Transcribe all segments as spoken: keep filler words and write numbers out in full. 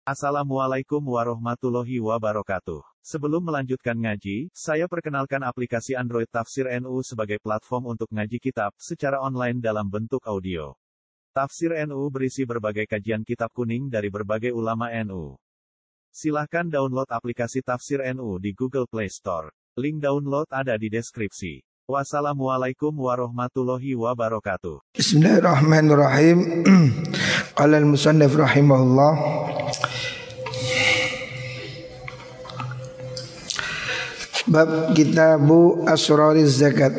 Assalamualaikum warahmatullahi wabarakatuh. Sebelum melanjutkan ngaji, saya perkenalkan aplikasi Android Tafsir N U sebagai platform untuk ngaji kitab secara online dalam bentuk audio. Tafsir N U berisi berbagai kajian kitab kuning dari berbagai ulama N U. Silahkan download aplikasi Tafsir N U di Google Play Store. Link download ada di deskripsi. Wassalamualaikum warahmatullahi wabarakatuh. Bismillahirrahmanirrahim. Qala al-musannif rahimahullah. Bab Kitabu Asrariz Zakat.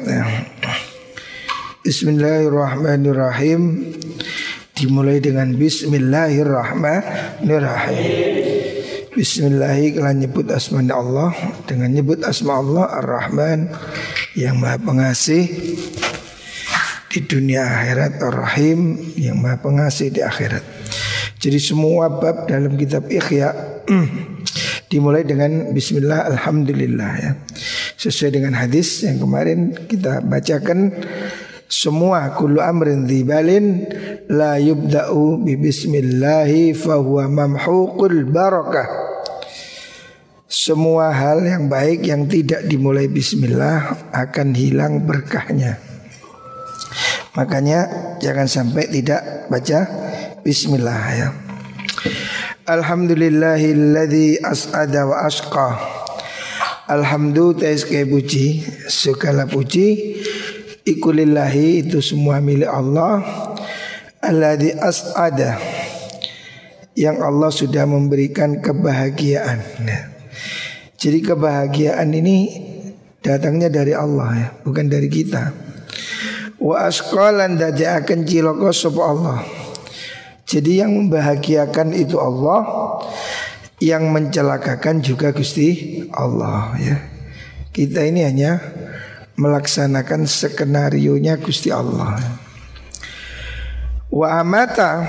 Bismillahirrahmanirrahim. Dimulai dengan Bismillahirrahmanirrahim. Bismillahi kelan nyebut asma Allah, dengan nyebut asma Allah Ar-Rahman yang Maha Pengasih di dunia akhirat, Ar-Rahim yang Maha Pengasih di akhirat. Jadi semua bab dalam kitab Ikhya dimulai dengan Bismillah Alhamdulillah ya. Sesuai dengan hadis yang kemarin kita bacakan, semua kullu amrin dzibalin la yubda'u bi bismillahi fahuwa mamhuqul barakah. Semua hal yang baik yang tidak dimulai bismillah akan hilang berkahnya. Makanya jangan sampai tidak baca bismillah ya. Alhamdulillahilladzi as'ada wa asqa. Alhamdulillah tais puji, segala puji iku lillahi, itu semua milik Allah. Alladzi as'ada, yang Allah sudah memberikan kebahagiaan. Jadi kebahagiaan ini datangnya dari Allah ya, bukan dari kita. Wa asqalan dadaaken cilaka sapa Allah. Jadi yang membahagiakan itu Allah, yang mencelakakan juga Gusti Allah ya. Kita ini hanya melaksanakan skenarionya Gusti Allah. Wa amata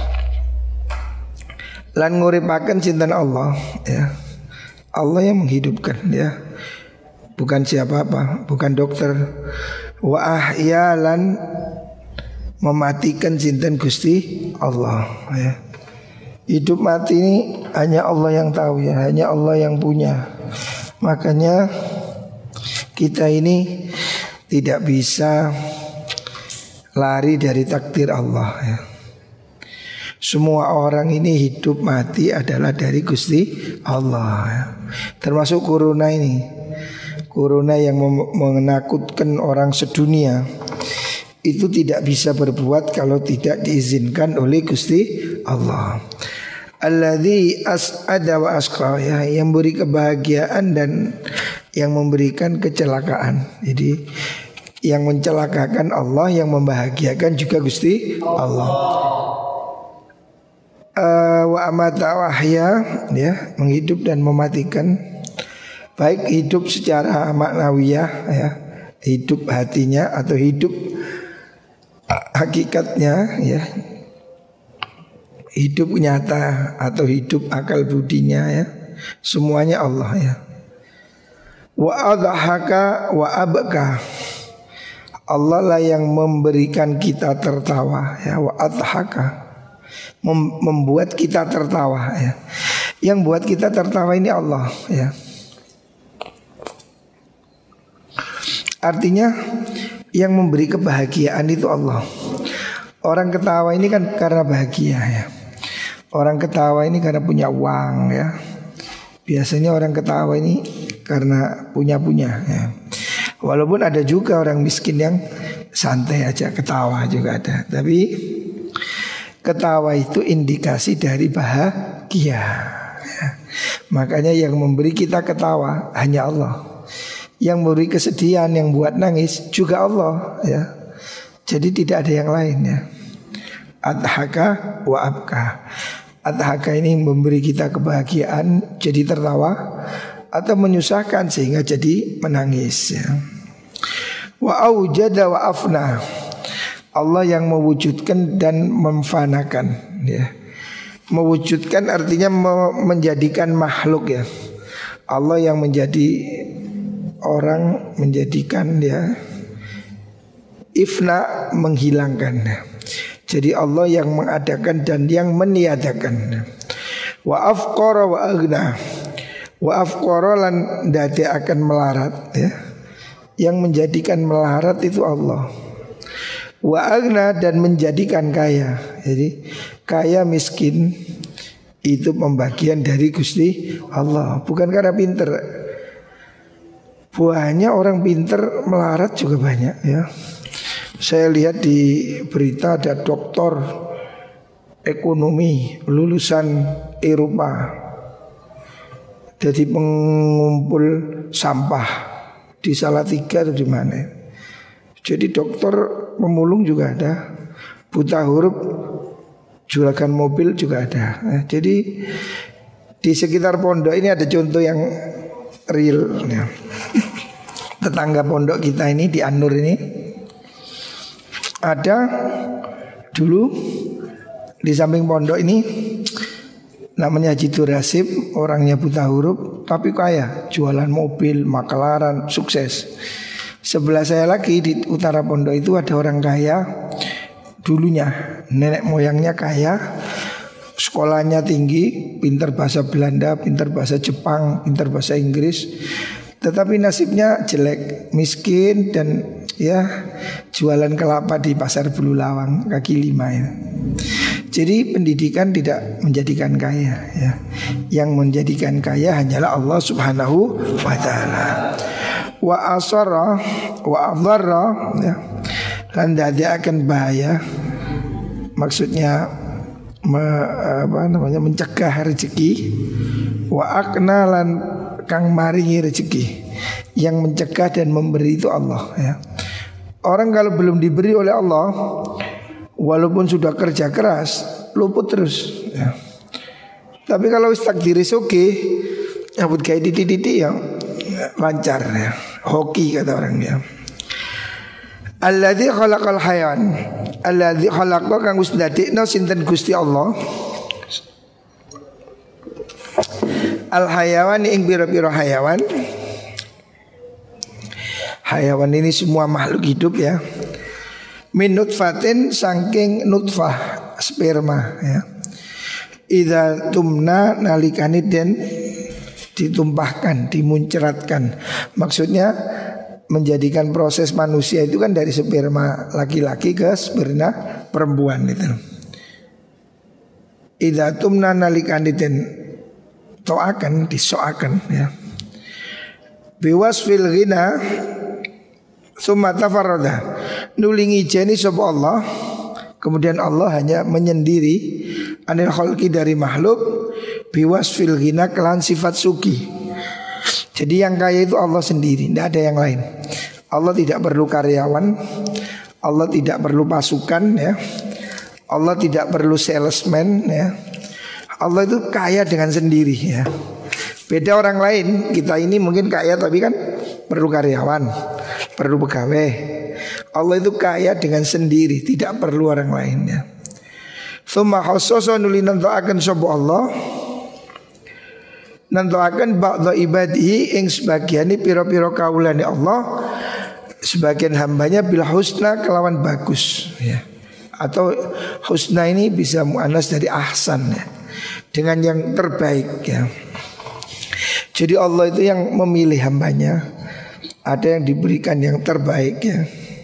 lan nguripaken sinten Allah ya. Allah yang menghidupkan ya, bukan siapa-apa, bukan dokter. Wa ahyalan mematikan sinten Gusti Allah ya. Hidup mati ini hanya Allah yang tahu ya, hanya Allah yang punya. Makanya kita ini tidak bisa lari dari takdir Allah ya. Semua orang ini hidup mati adalah dari Gusti Allah ya. Termasuk corona ini. Corona yang menakutkan orang sedunia, itu tidak bisa berbuat kalau tidak diizinkan oleh Gusti Allah. Alladzi as'ada wa asqa ya, yang beri kebahagiaan dan yang memberikan kecelakaan. Jadi yang mencelakakan Allah, yang membahagiakan juga Gusti Allah. Uh, wa amata wahya ya, menghidup dan mematikan. Baik hidup secara maknawiyah ya, hidup hatinya atau hidup hakikatnya ya, hidup nyata atau hidup akal budinya ya, semuanya Allah ya. Wa adhaka wa abka, Allah lah yang memberikan kita tertawa ya. Wa adhaka, Mem- membuat kita tertawa ya. Yang buat kita tertawa ini Allah ya. Artinya yang memberi kebahagiaan itu Allah. Orang ketawa ini kan karena bahagia ya. Orang ketawa ini karena punya uang ya. Biasanya orang ketawa ini karena punya-punya ya. Walaupun ada juga orang miskin yang santai aja ketawa juga ada. Tapi ketawa itu indikasi dari bahagia ya. Makanya yang memberi kita ketawa hanya Allah. Yang memberi kesedihan, yang buat nangis juga Allah ya. Jadi tidak ada yang lain ya. Adhaka wa abka. Adhaka ini memberi kita kebahagiaan jadi tertawa, atau menyusahkan sehingga jadi menangis ya. Wa aujada wa afna, Allah yang mewujudkan dan memfanakan ya. Mewujudkan artinya menjadikan makhluk ya. Allah yang menjadi orang, menjadikan ya. Ifna menghilangkan. Jadi Allah yang mengadakan dan yang meniadakan. Wa afqara wa aghna. Wa afqara lan dadi akan melarat ya. Yang menjadikan melarat itu Allah. Wa aghna dan menjadikan kaya. Jadi kaya miskin itu pembagian dari Gusti Allah, bukan karena pinter. Buahnya orang pinter melarat juga banyak ya. Saya lihat di berita ada doktor ekonomi lulusan Eropa, jadi pengumpul sampah di Salatiga atau di mana. Jadi dokter pemulung juga ada, buta huruf juragan mobil juga ada. Nah, jadi di sekitar pondok ini ada contoh yang real ya. Tetangga pondok kita ini di An-Nur ini ada dulu di samping pondok ini namanya Haji Durasib, orangnya buta huruf tapi kaya, jualan mobil, makelaran, sukses. Sebelah saya lagi di utara pondok itu ada orang kaya, dulunya nenek moyangnya kaya, sekolahnya tinggi, pintar bahasa Belanda, pintar bahasa Jepang, pintar bahasa Inggris, tetapi nasibnya jelek, miskin dan ya jualan kelapa di pasar Bululawang kaki lima ya. Jadi pendidikan tidak menjadikan kaya ya. Yang menjadikan kaya hanyalah Allah Subhanahu wa taala. Wa asara wa adharra ya. Dan dia akan bahaya. Maksudnya me, apa namanya mencegah rezeki. Wa aknalan kang maringi rezeki. Yang mencegah dan memberi itu Allah ya. Orang kalau belum diberi oleh Allah, walaupun sudah kerja keras, luput terus ya. Tapi kalau takdir oke, nyabut kayak titik-titik yang lancar ya. Hoki kata orangnya. Alladzi khalaqal hayawan, alladzi khalaqa kang wis ndadekno sinten Gusti Allah. Al hayawan ing pira-pira hayawan. Hayawan ini semua makhluk hidup ya. Min nutfatin saking nutfah sperma ya. Idza tumna nalikani den ditumpahkan, dimuncratkan. Maksudnya menjadikan proses manusia itu kan dari sperma laki-laki ke sperma perempuan itu. Idza tumna nalikani den toakan, disoakan ya. Biwasfil ghina summa tafarrada, nulingi jeni sapa Allah. Kemudian Allah hanya menyendiri anil khalqi dari makhluk biwasfil ghina kelan sifat suki. Jadi yang kaya itu Allah sendiri, tidak ada yang lain. Allah tidak perlu karyawan, Allah tidak perlu pasukan ya. Allah tidak perlu salesman ya. Allah itu kaya dengan sendiri ya. Beda orang lain, kita ini mungkin kaya tapi kan perlu karyawan, perlu pegawai. Allah itu kaya dengan sendiri, tidak perlu orang lainnya. Tsumma khassasa nuli nantoaken sapa Allah, nantoaken ba'dha ibadihi ing sebagiane pira-pira kaulane Allah, sebagian hambanya bil husna kelawan bagus ya. Atau husna ini bisa muannas dari ahsan ya, dengan yang terbaik ya. Jadi Allah itu yang memilih hambanya, ada yang diberikan yang terbaik ya.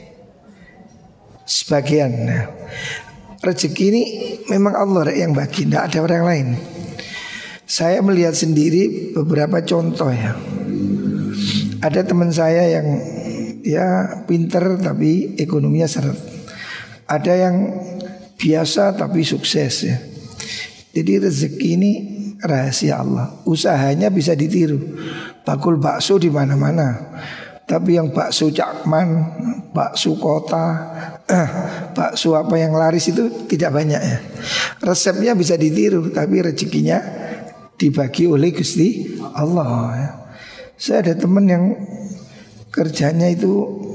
Sebagian nah, rezeki ini memang Allah yang bagi, tidak ada orang lain. Saya melihat sendiri beberapa contoh ya. Ada teman saya yang ya pinter tapi ekonominya seret. Ada yang biasa tapi sukses ya. Jadi rezeki ini rahasia Allah. Usahanya bisa ditiru. Bakul bakso di mana-mana. Tapi yang bakso Cakman, bakso kota, eh, bakso apa yang laris itu tidak banyak ya. Resepnya bisa ditiru, tapi rezekinya dibagi oleh Gusti Allah ya. Saya ada teman yang kerjanya itu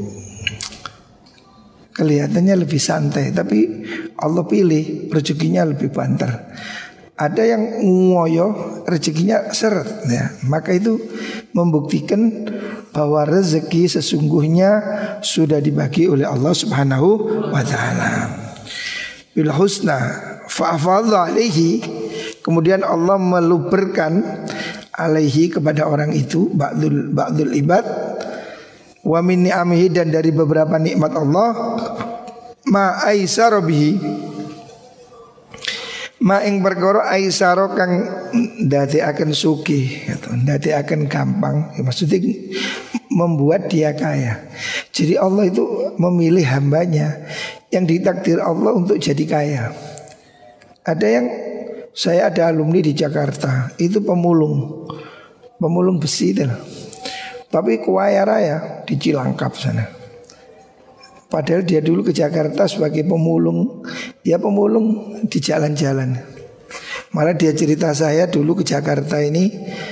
kelihatannya lebih santai, tapi Allah pilih rezekinya lebih banter. Ada yang ngoyo rezekinya seret ya. Maka itu membuktikan bahwa rezeki sesungguhnya sudah dibagi oleh Allah Subhanahu wa taala. Bil husna fa afadha alaihi, Kemudian Allah meluberkan alaihi kepada orang itu ba'dul ba'dul ibad wa min ni'amihi, dan dari beberapa nikmat Allah ma aisara bihi, ma ing perkara aisara kang ndadekaken sugih atau ndadekaken gampang, ya, maksudnya membuat dia kaya. Jadi Allah itu memilih hambanya yang ditakdir Allah untuk jadi kaya. Ada yang, saya ada alumni di Jakarta, itu pemulung, pemulung besi itu, tapi kaya raya di Cilangkap sana. Padahal dia dulu ke Jakarta sebagai pemulung, ya pemulung di jalan-jalan. Malah dia cerita, saya dulu ke Jakarta ini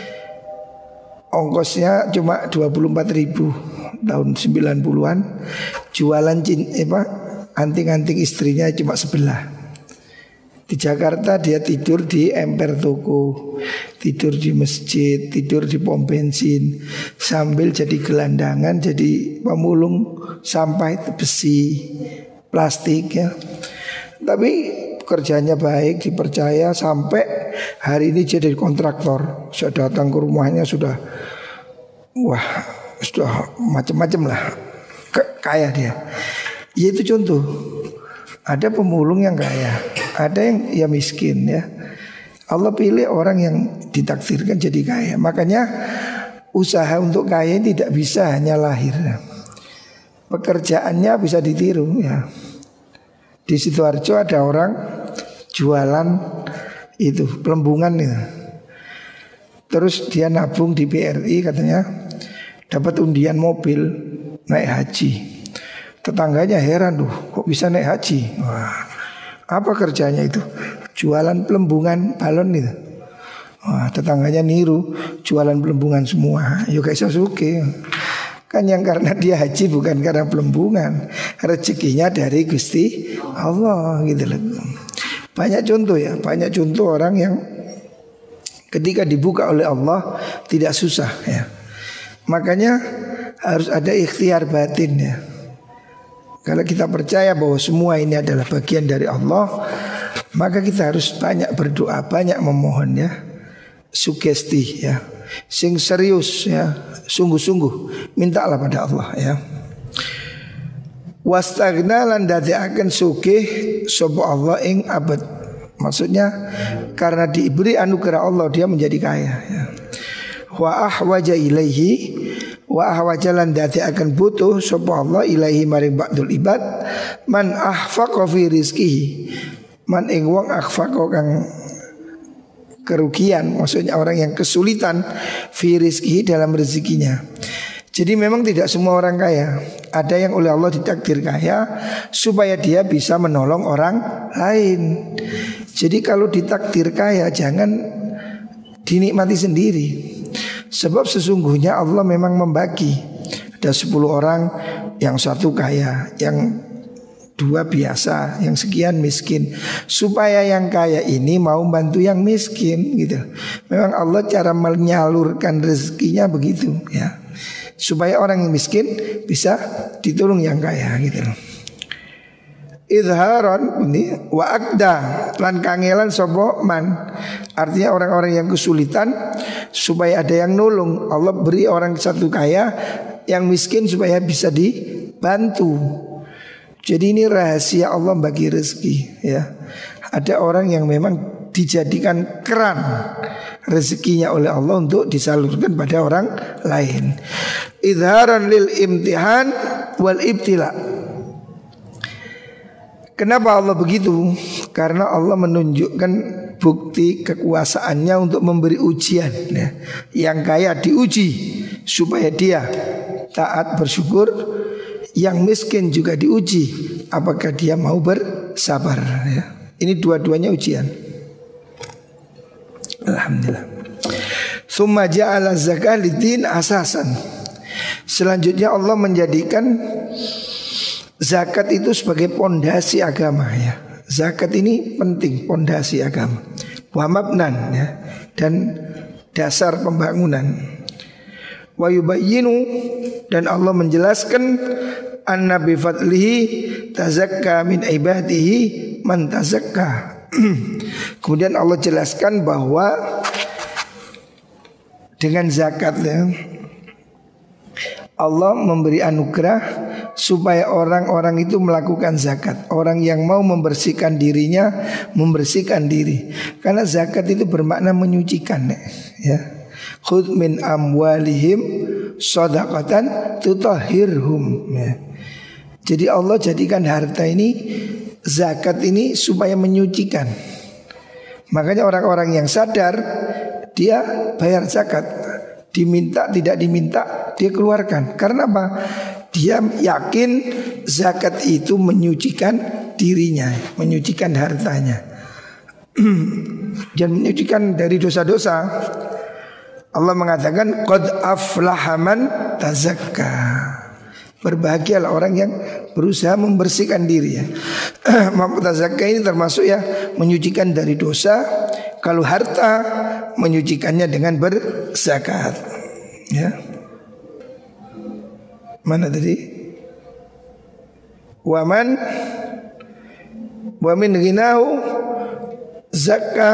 ongkosnya cuma dua puluh empat ribu tahun sembilan puluhan. Jualan cin, apa, anting-anting istrinya cuma sebelah. Di Jakarta dia tidur di emper toko, tidur di masjid, tidur di pom bensin, sambil jadi gelandangan, jadi pemulung sampah itu besi, plastik ya. Tapi kerjanya baik, dipercaya, sampai hari ini jadi kontraktor. Saya datang ke rumahnya sudah, wah, sudah macam-macam lah, kaya dia. Ya itu contoh. Ada pemulung yang kaya, ada yang ya miskin ya. Allah pilih orang yang ditakdirkan jadi kaya. Makanya usaha untuk kaya tidak bisa hanya lahir. Pekerjaannya bisa ditiru ya. Di Sidoarjo ada orang jualan itu pelembungan itu. Terus dia nabung di B R I katanya, dapat undian mobil naik haji. Tetangganya heran, tuh kok bisa naik haji. Wah, apa kerjanya itu? Jualan pelembungan balon itu. Wah, tetangganya niru, jualan pelembungan semua. Yo kayak Sasuke. Kan yang karena dia haji bukan karena pelembungan, rezekinya dari Gusti Allah gitu loh. Banyak contoh ya, banyak contoh orang yang ketika dibuka oleh Allah tidak susah ya. Makanya harus ada ikhtiar batin ya. Kalau kita percaya bahwa semua ini adalah bagian dari Allah, maka kita harus banyak berdoa, banyak memohon ya. Sugesti ya, sing serius ya, sungguh-sungguh mintalah pada Allah ya. Wastagna lan dadekaken sugih sapa Allah ing abad. Maksudnya karena diberi anugerah Allah dia menjadi kaya ya. Wa ahwaja ilaihi, wa ahwajalan dati akan butuh sapa Allah ilaihi maring ba'dul ibad man ahfaqa fi rizqihi, man ing wong ahfaqa kang kerugian, maksudnya orang yang kesulitan fi rizqihi dalam rezekinya. Jadi memang tidak semua orang kaya, ada yang oleh Allah ditakdir kaya supaya dia bisa menolong orang lain. Jadi kalau ditakdir kaya jangan dinikmati sendiri. Sebab sesungguhnya Allah memang membagi. Ada sepuluh orang, yang satu kaya, yang dua biasa, yang sekian miskin. Supaya yang kaya ini mau bantu yang miskin gitu. Memang Allah cara menyalurkan rezekinya begitu ya. Supaya orang yang miskin bisa ditolong yang kaya gitu. Idharon ini wa akda lan kangelan sapa man. Artinya orang-orang yang kesulitan supaya ada yang nolong. Allah beri orang satu kaya, yang miskin supaya bisa dibantu. Jadi ini rahasia Allah bagi rezeki ya. Ada orang yang memang dijadikan keran rezekinya oleh Allah untuk disalurkan pada orang lain. Idharan lil imtihan wal ibtila. Kenapa Allah begitu? Karena Allah menunjukkan bukti kekuasaannya untuk memberi ujian ya. Yang kaya diuji supaya dia taat bersyukur, yang miskin juga diuji apakah dia mau bersabar ya. Ini dua-duanya ujian. Alhamdulillah. Summa ja'ala zakah lidin asasan. Selanjutnya Allah menjadikan zakat itu sebagai pondasi agama ya. Zakat ini penting, pondasi agama. Wa mabnan ya, dan dasar pembangunan. Wa yubayyinu, dan Allah menjelaskan anna bi fadlihi tazakka min ibadihi man tazakka. Kemudian Allah jelaskan bahwa dengan zakat ya, Allah memberi anugerah supaya orang-orang itu melakukan zakat. Orang yang mau membersihkan dirinya, membersihkan diri. Karena zakat itu bermakna menyucikan ya. Khudh min amwalihim shadaqatan tutahhirhum ya. Jadi Allah jadikan harta ini, zakat ini supaya menyucikan. Makanya orang-orang yang sadar dia bayar zakat, diminta tidak diminta dia keluarkan. Karena apa? Dia yakin zakat itu menyucikan dirinya, menyucikan hartanya dan menyucikan dari dosa-dosa. Allah mengatakan qad aflaha man tazakka. Berbahagialah orang yang berusaha membersihkan diri ya. Tazakka ini termasuk ya menyucikan dari dosa. Kalau harta menyucikannya dengan berzakat ya. Mana tadi? Waman wa min ghinahu zakka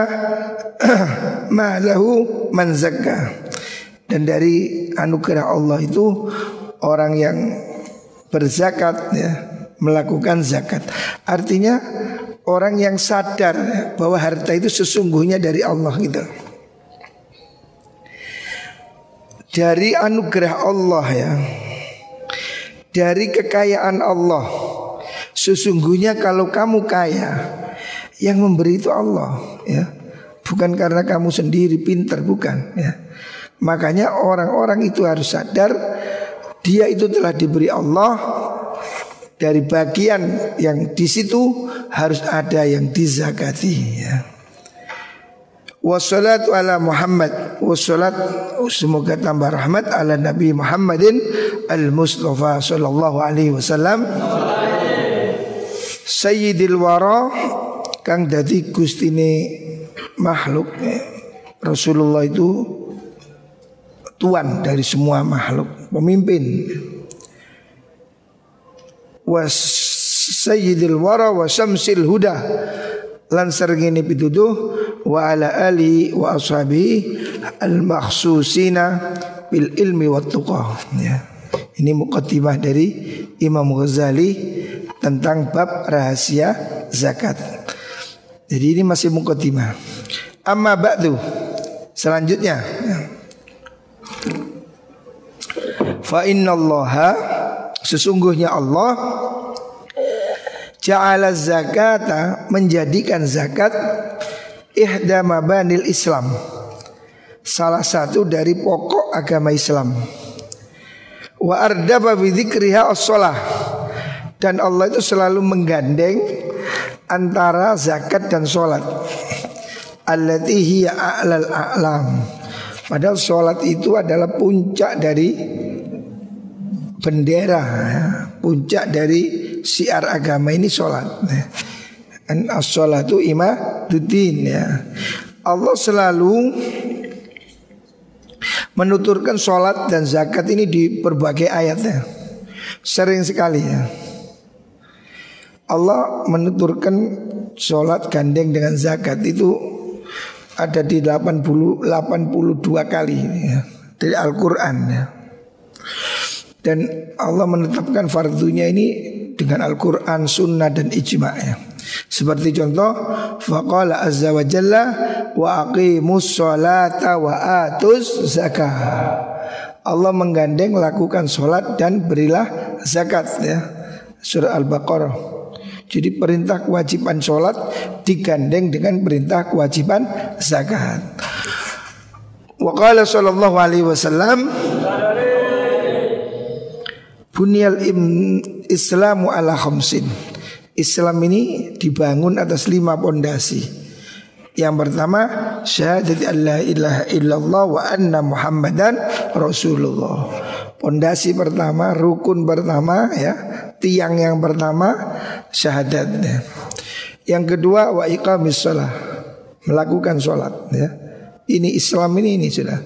ma'lahu man zakka. Dan dari anugerah Allah itu orang yang berzakat ya, melakukan zakat. Artinya orang yang sadar bahwa harta itu sesungguhnya dari Allah gitu. Dari anugerah Allah ya, dari kekayaan Allah. Sesungguhnya kalau kamu kaya, yang memberi itu Allah ya, bukan karena kamu sendiri pintar, bukan ya. Makanya orang-orang itu harus sadar dia itu telah diberi Allah. Dari bagian yang di situ harus ada yang dizakati ya. Wassalatu ala Muhammad, wassalat semoga tambah rahmat ala Nabi Muhammadin al-Mustafa sallallahu alaihi wasallam sayyidil wara kang dadi gustine makhluk. Rasulullah itu tuan dari semua makhluk, pemimpin. Was sayyidil wara wa syamsil huda lan sarengene pituduh wa ala ali wa ashabi al makhsusina bil ilmi wat tuqa ya. Ini muqaddimah dari Imam Ghazali tentang bab rahasia zakat. Jadi ini masih muqaddimah. Amma ba'du, selanjutnya ya. Fa innallaha, sesungguhnya Allah ja'ala zakata, menjadikan zakat ihda mabanil Islam, salah satu dari pokok agama Islam. Wa ardaba bi dzikriha as-shalah, dan Allah itu selalu menggandeng antara zakat dan sholat. Allati hiya a'lal a'lam, padahal sholat itu adalah puncak dari bendera ya. Puncak dari syiar agama ini sholat ya. An as-sholatu imaduddin ya. Allah selalu menuturkan sholat dan zakat ini di berbagai ayatnya. Sering sekali ya Allah menuturkan sholat gandeng dengan zakat itu ada di delapan puluh, delapan puluh dua kali ya, dari Al-Quran ya. Dan Allah menetapkan fardunya ini dengan Al-Quran, Sunnah dan Ijma' ya. Seperti contoh, faqala azza wa jalla wa aqimus sholata wa atuz zakah. Allah menggandeng lakukan sholat dan berilah zakat ya. Surah Al-Baqarah. Jadi perintah kewajiban sholat digandeng dengan perintah kewajiban zakat. Wa qala sallallahu alaihi wasallam bunyal islamu ala khamsin. Islam ini dibangun atas lima pondasi. Yang pertama syahadat alla ilaha illallah wa anna muhammadan rasulullah. Pondasi pertama, rukun pertama ya, tiang yang pertama syahadat ya. Yang kedua wa iqamis shalah, melakukan sholat ya. Ini Islam ini ini sudah.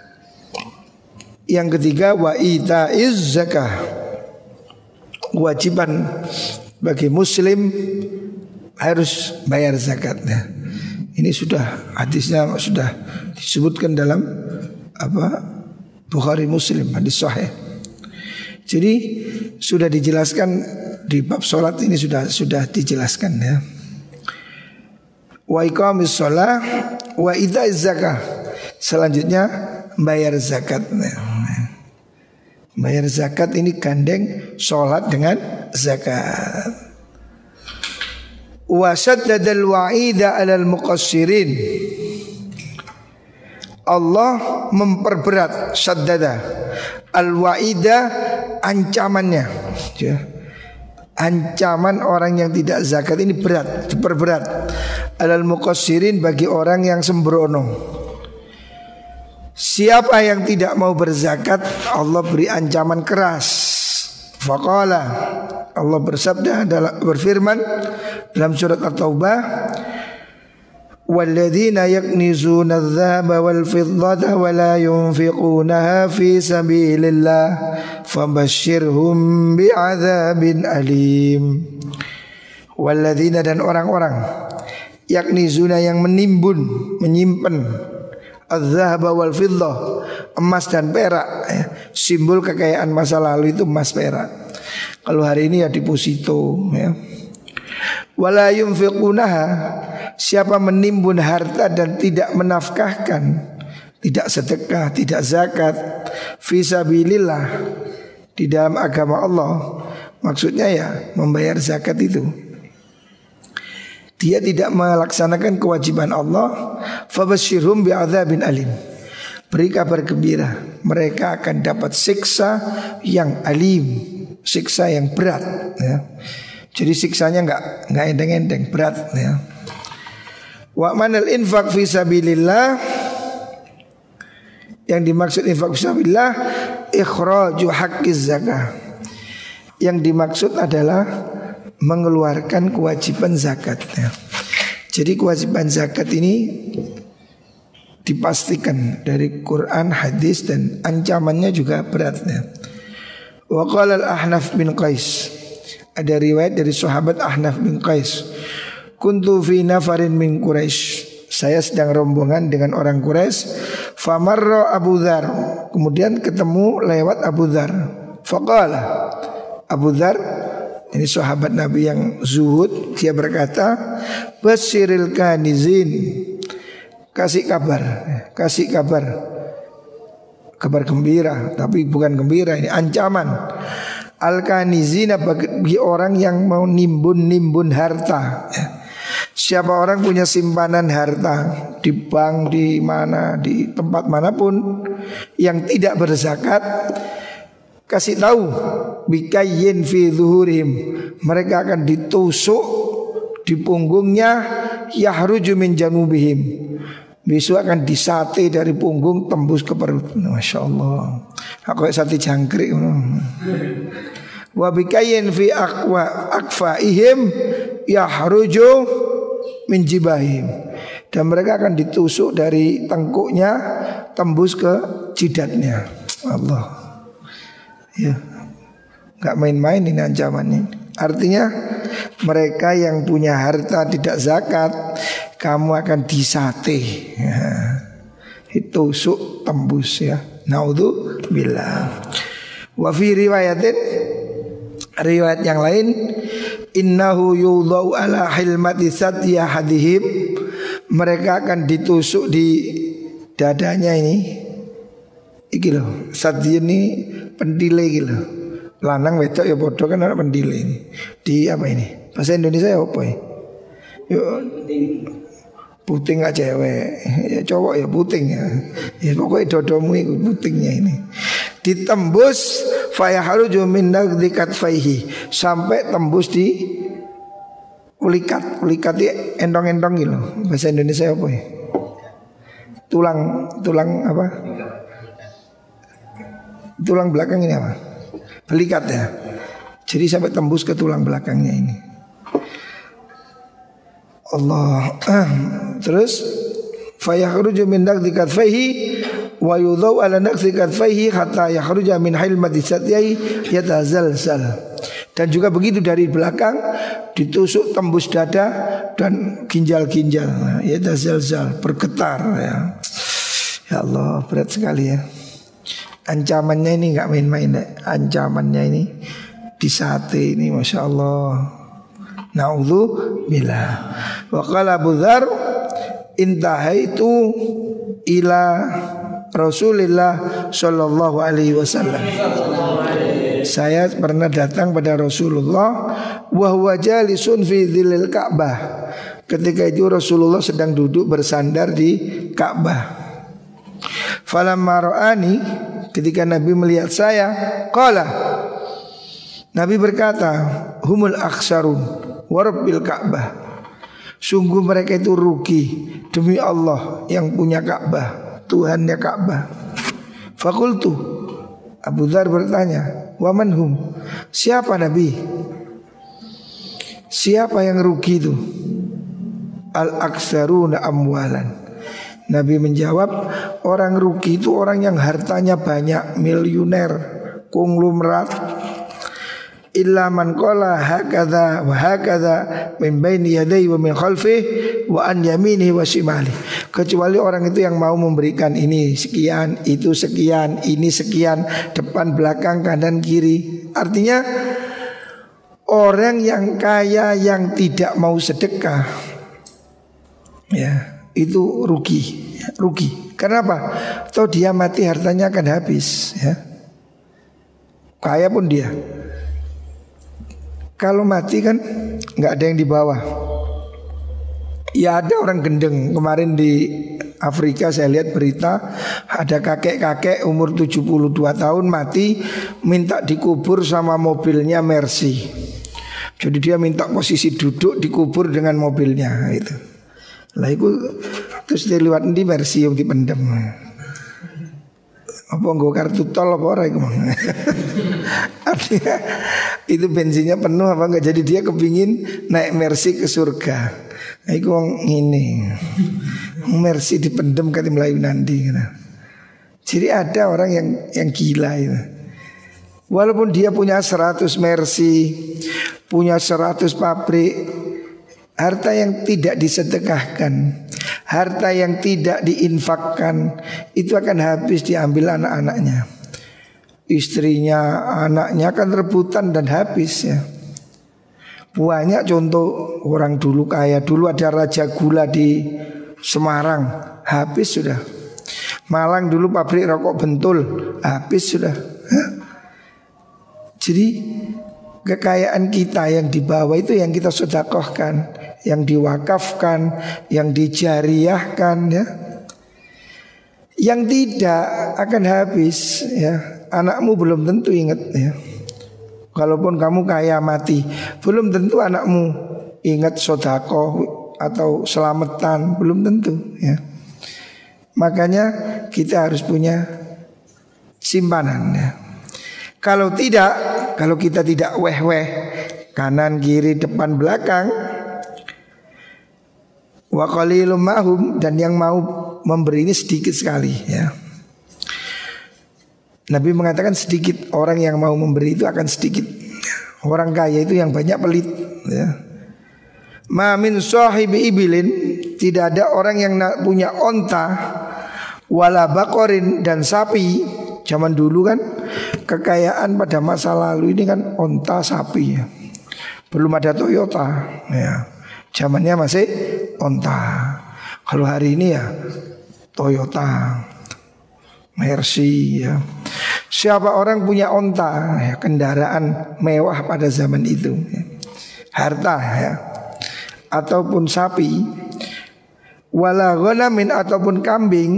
Yang ketiga wa itaiz zakah, kewajiban bagi muslim harus bayar zakatnya. Ini sudah hadisnya sudah disebutkan dalam apa Bukhari Muslim, hadis sahih. Jadi sudah dijelaskan di bab sholat ini sudah sudah dijelaskan ya. Wa iqamis shalah wa itaiz zakah. Selanjutnya bayar zakat. Bayar zakat ini gandeng sholat dengan zakat. Wa saddadal wa'ida 'alal muqassirin. Allah memperberat saddada al-wa'ida, ancamannya ya. Ancaman orang yang tidak zakat ini berat, diperberat. 'Alal muqassirin, bagi orang yang sembrono. Siapa yang tidak mau berzakat, Allah beri ancaman keras. Faqala, Allah bersabda, berfirman dalam surat At-Taubah, walladzina yaknizuna adh-dhahaba wal fiddata wa la yunfiqunaha fi sabilillah fabashshirhum bi'adzabin alim. Walladzina, dan orang-orang, yaknizuna, yang menimbun, menyimpan, adz-dhahaba wal fiddah, emas dan perak ya. Simbol kekayaan masa lalu itu emas perak. Kalau hari ini ya deposito ya. Wala yunfiqunaha, siapa menimbun harta dan tidak menafkahkan, tidak sedekah, tidak zakat, fisabilillah, di dalam agama Allah, maksudnya ya membayar zakat itu, dia tidak melaksanakan kewajiban Allah, fabashshirhum bi'adzabin alim, beri kabar gembira, mereka akan dapat siksa yang alim, siksa yang berat ya. Jadi siksanya enggak enggak enteng-enteng, berat ya. Wa manal infaq fi sabilillah, yang dimaksud infak fi sabilillah ikhraju haqqiz zakah. Yang dimaksud adalah mengeluarkan kewajiban zakat ya. Jadi kewajiban zakat ini dipastikan dari Quran, hadis, dan ancamannya juga berat ya. Wa qala al-Ahnaf bin Qais, ada riwayat dari sahabat Ahnaf bin Qais, kuntu fi nafarin min Quraisy, saya sedang rombongan dengan orang Quraisy, famarra Abu Dzar, kemudian ketemu lewat Abu Dzar, faqala, Abu Dzar ini sahabat Nabi yang zuhud, dia berkata, basyiril kanizin, kasih kabar, kasih kabar, kabar gembira, tapi bukan gembira, ini ancaman. Al-kanizina, bagi orang yang mau nimbun-nimbun harta ya. Siapa orang punya simpanan harta di bank, di mana, di tempat manapun, yang tidak berzakat, kasih tahu, bikayyin fi zuhurihim, mereka akan ditusuk di punggungnya, yahruju min janubihim, besok akan disate dari punggung tembus ke perut. Masya Allah, aku sate jangkrik. Wa bikayyin fi aqwa akfaihim yahruju min jibahim, dan mereka akan ditusuk dari tengkuknya tembus ke jidatnya. Allah, ya, nggak main-main ini ancamannya. Artinya mereka yang punya harta tidak zakat, kamu akan disate ya, ditusuk tembus ya. Naudzubillah. Wa fi riwayatin, riwayat yang lain, innahu yudhau ala hilmati sadya hadihim, mereka akan ditusuk di dadanya ini. Iki loh, sadya ini pendile iki loh. Lanang wedok ya bodoh kan ada pendile ini. Di apa ini? Bahasa Indonesia ya apa ya? Yo puting aja cewek, ya cowok ya puting ya. Ya pokoknya dodomu itu putingnya ini. Ditembus fayaharuju min nagdi katfaihi, sampai tembus di ulikat. Ulikat itu endong-endong gitu. Bahasa Indonesia apa ya? Tulang, tulang apa? Tulang belakang ini apa? Belikat ya. Jadi sampai tembus ke tulang belakangnya ini. Allah. Terus fayakhruju min naqdi katfaihi wa yudau ala naqdi katfaihi hatta yakhruja min hilmati satyai yatazalzal. Dan juga begitu dari belakang ditusuk tembus dada dan ginjal-ginjal. Nah, ya zalzal bergetar ya. Ya Allah, berat sekali ya. Ancamannya ini nggak main-main ya. Ancamannya ini di sate ini, masya Allah. Na'udzubillah. Wa qala Abu Dzar, intahaitu ila Rasulillah sallallahu alaihi wasallam. Saya pernah datang pada Rasulullah wa huwa jalisun fi dzillil Ka'bah. Ketika itu Rasulullah sedang duduk bersandar di Ka'bah. Falamma ra'ani, ketika Nabi melihat saya, qala, Nabi berkata, humul aksarun wa rabbil Ka'bah. Sungguh mereka itu rugi demi Allah yang punya Ka'bah, Tuhannya Ka'bah. Fakultu, Abu Dzar bertanya, wa man hum? Siapa Nabi? Siapa yang rugi itu? Al-aksaruna amwalan. Nabi menjawab, orang rugi itu orang yang hartanya banyak, miliuner, konglomerat. Illa man qala hakadha wa hakadha min baini yadayhi wa min khalfihi wa an yaminihi wa shimali. Kecuali orang itu yang mau memberikan ini sekian, itu sekian, ini sekian, depan, belakang, kanan, kiri. Artinya orang yang kaya yang tidak mau sedekah, ya, itu rugi, rugi. Kenapa? Atau dia mati hartanya akan habis, ya. Kaya pun dia. Kalau mati kan nggak ada yang dibawa. Ya ada orang gendeng. Kemarin di Afrika saya lihat berita, ada kakek-kakek umur tujuh puluh dua tahun mati, minta dikubur sama mobilnya Mercy. Jadi dia minta posisi duduk dikubur dengan mobilnya itu. Lah itu terus dia lewat di Mercy yang dipendam. Apa nggak kartu tol apa orang itu? Artinya itu bensinnya penuh apa enggak? Jadi dia kepingin naik Mercy ke surga. Nah, itu wong ini Mercy dipendem kati Melayu nanti. Jadi ada orang yang yang gila itu. Walaupun dia punya seratus Mercy, punya seratus pabrik, harta yang tidak disedekahkan, harta yang tidak diinfakkan, itu akan habis diambil anak-anaknya. Istrinya, anaknya akan rebutan dan habis ya. Banyak contoh orang dulu kaya. Dulu ada Raja Gula di Semarang, habis sudah. Malang dulu pabrik rokok Bentul, habis sudah. Hah? Jadi kekayaan kita yang dibawa itu yang kita sedekahkan, yang diwakafkan, yang dijariahkan ya. Yang tidak akan habis ya. Anakmu belum tentu ingat ya. Kalaupun kamu kaya mati, belum tentu anakmu ingat sedekah atau selamatan, belum tentu ya. Makanya kita harus punya simpanan ya. Kalau tidak, kalau kita tidak weh-weh kanan kiri depan belakang, wa qalilum mahum, dan yang mau memberi ini sedikit sekali ya. Nabi mengatakan sedikit orang yang mau memberi itu akan sedikit. Orang kaya itu yang banyak pelit ya. Ma min sahibi ibilin, tidak ada orang yang punya onta, wala bakorin, dan sapi. Zaman dulu kan kekayaan pada masa lalu ini kan onta sapi ya. Belum ada Toyota ya. Zamannya masih onta. Kalau hari ini ya Toyota, Mercy ya. Siapa orang punya onta ya, kendaraan mewah pada zaman itu ya. Harta ya, ataupun sapi, wala ghanamin, ataupun kambing.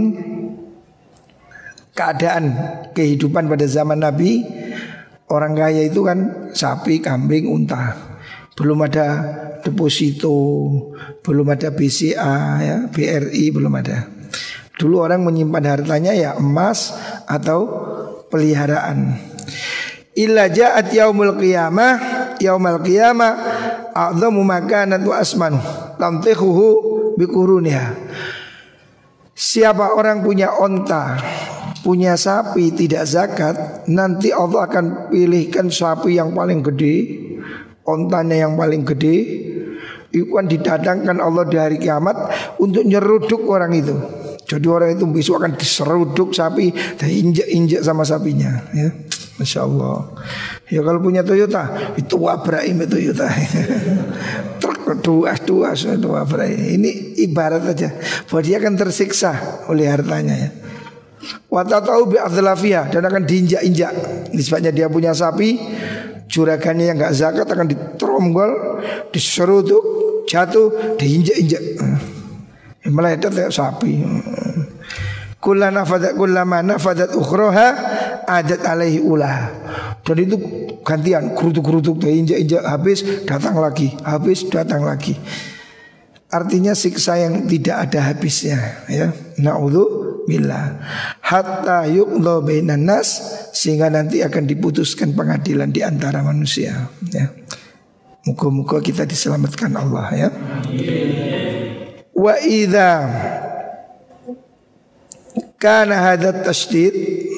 Keadaan kehidupan pada zaman Nabi, orang kaya itu kan sapi, kambing, unta. Belum ada deposito, belum ada B C A ya, B R I belum ada. Dulu orang menyimpan hartanya ya emas atau peliharaan. Illa ja'at yaumul qiyamah, yaumul qiyamah a'dhamu makanan wa asmanu tamtihuhu biquruniha. Siapa orang punya onta, punya sapi tidak zakat, nanti Allah akan pilihkan sapi yang paling gede, ontanya yang paling gede, itu kan didatangkan Allah di hari kiamat untuk nyeruduk orang itu. Jadi orang itu besok akan diseruduk sapi dan injek-injek sama sapinya, ya. Masya Allah. Ya kalau punya Toyota itu wabraim Toyota. Truk tuas-tuas itu wabraim. Ini ibarat aja bahwa dia akan tersiksa oleh hartanya, ya. Wa tatau bi adzlafiyah, dan akan diinjak-injak. Nisbatnya dia punya sapi, juragannya yang enggak zakat akan diteronggol, diseruduk, jatuh, diinjak-injak. Meletet kayak sapi. Kullana nafadat kullama nafadat ukhraha adat alaihi ulah. Dan itu gantian, kerutuk-kerutuk, diinjak-injak, habis datang lagi, habis datang lagi. Artinya siksa yang tidak ada habisnya, ya. Na'udzubillah. Hatta yuqda bainan nas, sehingga nanti akan diputuskan pengadilan di antara manusia, ya. Muka-muka kita diselamatkan Allah, ya. Wa idza kana hadat tasdid,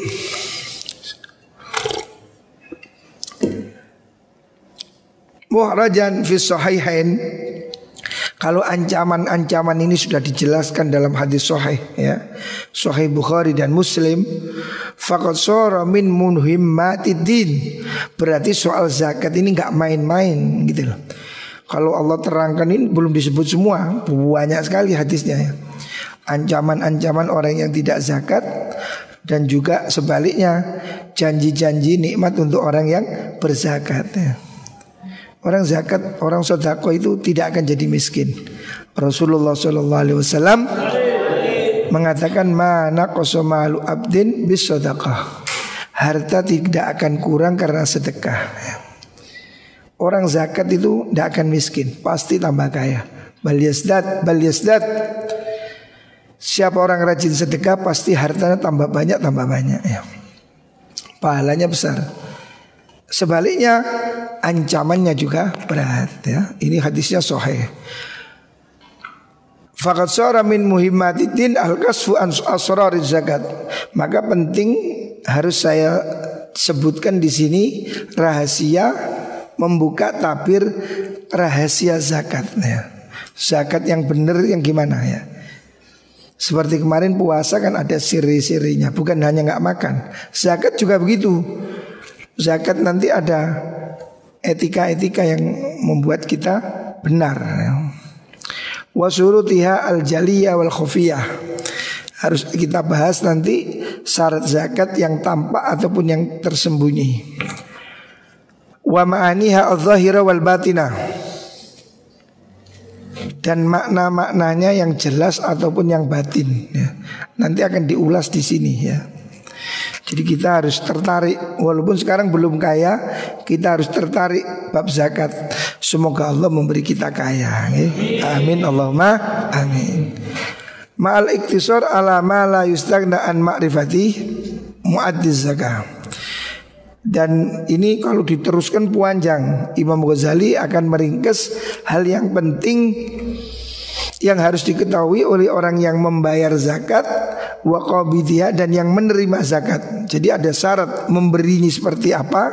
muhrajan fi sahihain, kalau ancaman-ancaman ini sudah dijelaskan dalam hadis sahih, ya, Sahih Bukhari dan Muslim, faqad shara min muhimmatid, berarti soal zakat ini enggak main-main gitu loh. Kalau Allah terangkan ini belum disebut semua, banyak sekali hadisnya, ya. Ancaman-ancaman orang yang tidak zakat, dan juga sebaliknya janji-janji nikmat untuk orang yang berzakat, ya. Orang zakat, orang sedekah itu tidak akan jadi miskin. Rasulullah shallallahu alaihi wasallam mengatakan, mana naqasa malu abdin bis sedekah, harta tidak akan kurang karena sedekah. Orang zakat itu tidak akan miskin, pasti tambah kaya. Bal yazdad, bal yazdad. Siapa orang rajin sedekah pasti hartanya tambah banyak, tambah banyak, ya. Pahalanya besar. Sebaliknya ancamannya juga berat, ya. Ini hadisnya sahih. Faqad shara min muhimmatid al-kasfu an asrariz zakat. Maka penting harus saya sebutkan di sini rahasia membuka tabir rahasia zakat, ya. Zakat yang benar yang gimana, ya. Seperti kemarin puasa kan ada siri-sirinya, bukan hanya nggak makan. Zakat juga begitu. Zakat nanti ada etika-etika yang membuat kita benar, ya. Wa syurutiha al-jaliyah wal khufiyah. Harus kita bahas nanti syarat zakat yang tampak ataupun yang tersembunyi. Wa ma'aniha adh-dhahira wal batinah, dan makna-maknanya yang jelas ataupun yang batin, ya. Nanti akan diulas di sini, ya. Jadi kita harus tertarik, walaupun sekarang belum kaya, kita harus tertarik bab zakat. Semoga Allah memberi kita kaya, ya. Amin Allahumma amin. Ma'al iktisar ala ma la yustagna an ma'rifati mu'addiz zakah. Dan ini kalau diteruskan panjang, Imam Ghazali akan meringkas hal yang penting yang harus diketahui oleh orang yang membayar zakat, wa qabidiyah, dan yang menerima zakat. Jadi ada syarat memberinya seperti apa,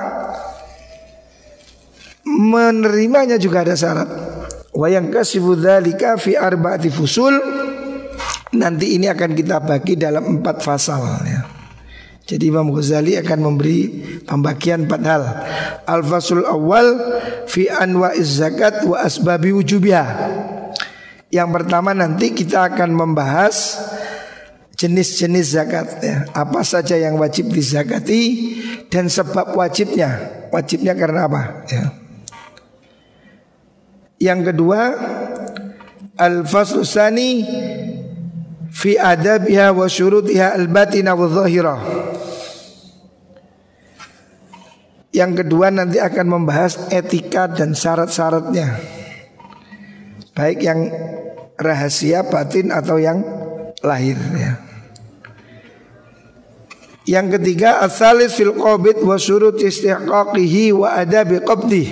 menerimanya juga ada syarat. Wa yankasifu dzalika fi arba'ati fusul. Nanti ini akan kita bagi dalam empat fasal, ya. Jadi Imam Ghazali akan memberi pembagian empat hal. Al-fasul awal fi anwa'iz zakat wa asbabi wujubiha. Yang pertama nanti kita akan membahas jenis-jenis zakat, ya. Apa saja yang wajib dizakati dan sebab wajibnya. Wajibnya karena apa, ya. Yang kedua, al-faslu tsani fi adabiha wa syurutiha al-batina wa dhahirah. Yang kedua nanti akan membahas etika dan syarat-syaratnya, baik yang rahasia batin atau yang lahir, ya. Yang ketiga, as-salis fil qabid wa syurut istihqaqihi wa adabi qabdi.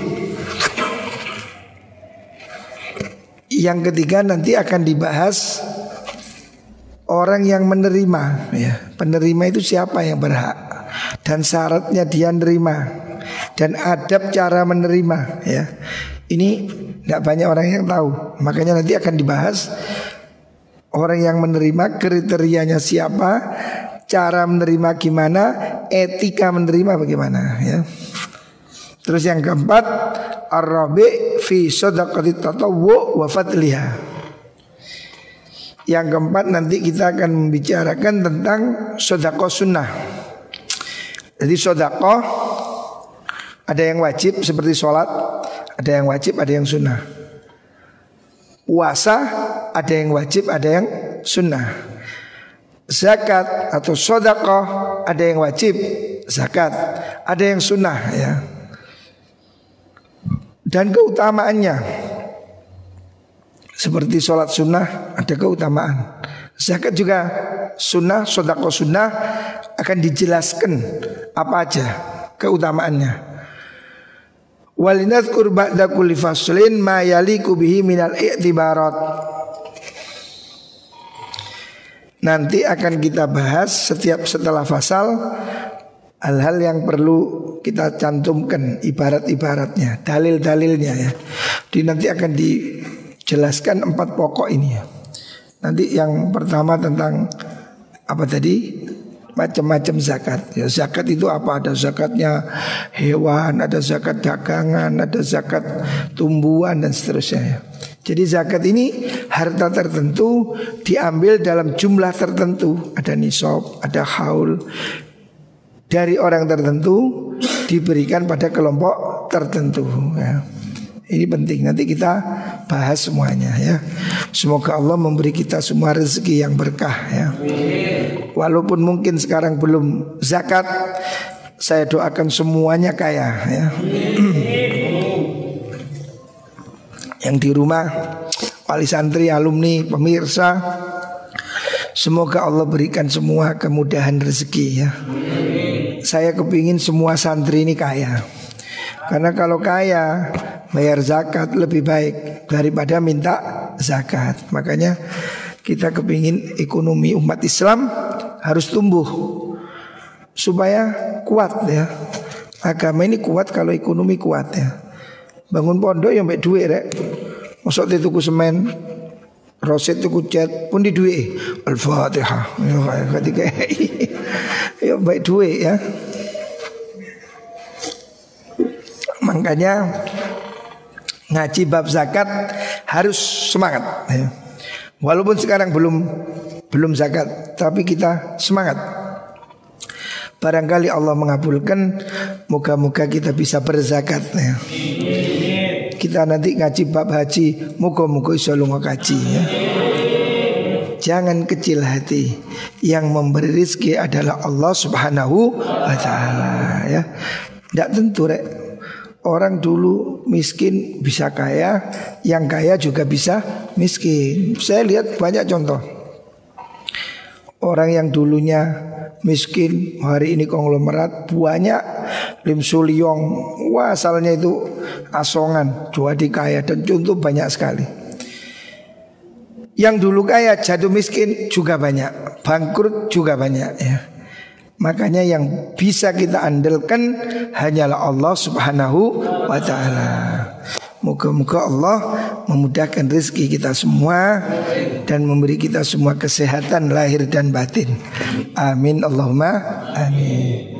Yang ketiga nanti akan dibahas orang yang menerima, ya. Penerima itu siapa yang berhak dan syaratnya dia menerima. dan adab cara menerima ya. Ini tidak banyak orang yang tahu. Makanya nanti akan dibahas orang yang menerima kriterianya siapa, cara menerima gimana, etika menerima bagaimana ya. Terus yang keempat, ar-rabi fi shadaqati tatawwu wa fadliha. Yang keempat nanti kita akan membicarakan tentang sedekah sunnah. Jadi sedekah ada yang wajib seperti sholat, ada yang wajib, ada yang sunnah. Puasa ada yang wajib, ada yang sunnah. Zakat atau sedekah ada yang wajib, zakat ada yang sunnah ya. Dan keutamaannya seperti sholat sunnah ada keutamaan, zakat juga sunnah, sedekah sunnah akan dijelaskan apa aja keutamaannya. Walinadhkur ba'da kulli faslin ma yaliku bihi minal i'tibarat. Nanti akan kita bahas setiap setelah fasal hal-hal yang perlu kita cantumkan, ibarat-ibaratnya, dalil-dalilnya ya. Di nanti akan dijelaskan empat pokok ini ya. Nanti yang pertama tentang apa tadi? Macam-macam zakat ya. Zakat itu apa? Ada zakatnya hewan, ada zakat dagangan, ada zakat tumbuhan dan seterusnya ya. Jadi zakat ini harta tertentu diambil dalam jumlah tertentu. Ada nisab, ada haul, dari orang tertentu diberikan pada kelompok tertentu ya. Ini penting, nanti kita bahas semuanya ya. Semoga Allah memberi kita semua rezeki yang berkah ya. Walaupun mungkin sekarang belum zakat, saya doakan semuanya kaya ya. Yang di rumah, wali santri, alumni, pemirsa, semoga Allah berikan semua kemudahan rezeki ya. Saya kepingin semua santri ini kaya. Karena kalau kaya bayar zakat lebih baik daripada minta zakat. Makanya kita kepingin ekonomi umat Islam harus tumbuh supaya kuat ya. Agama ini kuat kalau ekonomi kuat ya. Bangun pondok yang baik duit rek. Masuk di tuku semen, roset tuku cat pun di duit. Al-Fatihah. Ya ketika ya baik duit ya. Makanya ngaji bab zakat harus semangat ya. Walaupun sekarang belum belum zakat, tapi kita semangat. Barangkali Allah mengabulkan, moga-moga kita bisa berzakat ya. Kita nanti ngaji bab haji, moga-moga iso lunga kaji ya. Jangan kecil hati. Yang memberi rezeki adalah Allah Subhanahu wa taala ya. Tidak tentu rek. Orang dulu miskin bisa kaya, yang kaya juga bisa miskin. Saya lihat banyak contoh. Orang yang dulunya miskin, hari ini konglomerat banyak. Lim Sulyong, wah asalnya itu asongan, jadi kaya, dan contoh banyak sekali. Yang dulu kaya jatuh miskin juga banyak, bangkrut juga banyak ya. Makanya yang bisa kita andalkan hanyalah Allah Subhanahu wa ta'ala. Moga-moga Allah memudahkan rezeki kita semua dan memberi kita semua kesehatan lahir dan batin. Amin Allahumma amin.